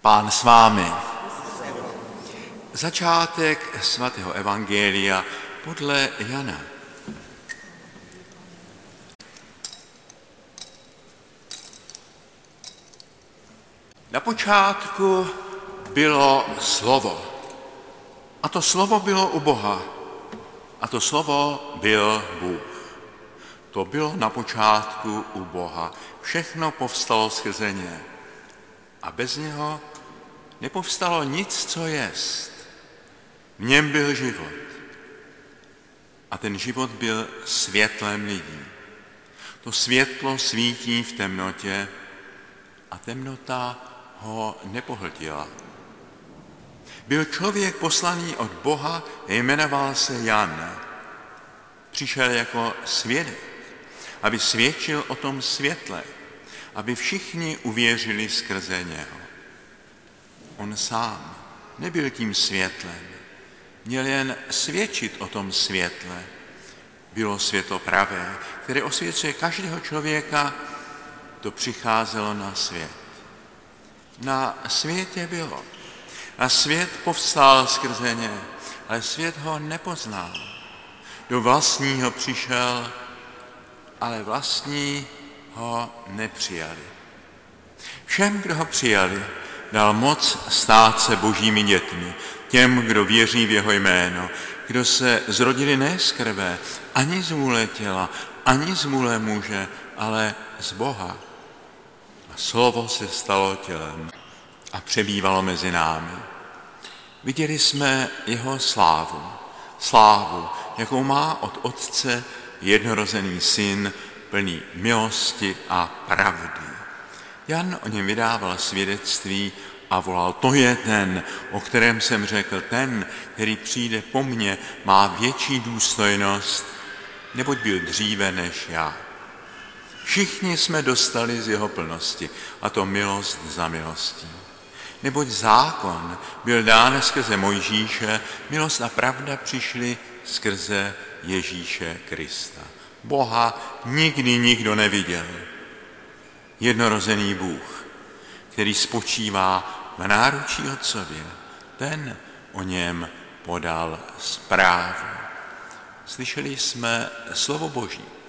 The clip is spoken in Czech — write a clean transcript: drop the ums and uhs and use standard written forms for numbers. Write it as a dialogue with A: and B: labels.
A: Pán s vámi. Začátek svatého evangelia podle Jana. Na počátku bylo slovo. A to slovo bylo u Boha. A to slovo byl Bůh. To bylo na počátku u Boha. Všechno povstalo skrze něj. A bez něho nepovstalo nic, co jest. V něm byl život. A ten život byl světlem lidí. To světlo svítí v temnotě a temnota ho nepohltila. Byl člověk poslaný od Boha, jmenoval se Jan. Přišel jako svědek, aby svědčil o tom světle, aby všichni uvěřili skrze něho. On sám nebyl tím světlem, měl jen svědčit o tom světle. Bylo světlo pravé, které osvěcuje každého člověka, to přicházelo na svět. Na světě bylo. A svět povstal skrze něj, ale svět ho nepoznal. Do vlastního přišel, ale vlastní ho nepřijali. Všem, kdo ho přijali, dal moc stát se božími dětmi, těm, kdo věří v jeho jméno, kdo se zrodili ne z krve, ani z vůle těla, ani z vůle muže, ale z Boha. A slovo se stalo tělem a přebývalo mezi námi. Viděli jsme jeho slávu, jakou má od Otce jednorozený syn, plný milosti a pravdy. Jan o něm vydával svědectví a volal, to je ten, o kterém jsem řekl, ten, který přijde po mně, má větší důstojnost, neboť byl dříve než já. Všichni jsme dostali z jeho plnosti, a to milost za milostí. Neboť zákon byl dán skrze Mojžíše, milost a pravda přišly skrze Ježíše Krista. Boha nikdy nikdo neviděl. Jednorozený Bůh, který spočívá v náručí Otcově, ten o něm podal zprávu. Slyšeli jsme slovo Boží.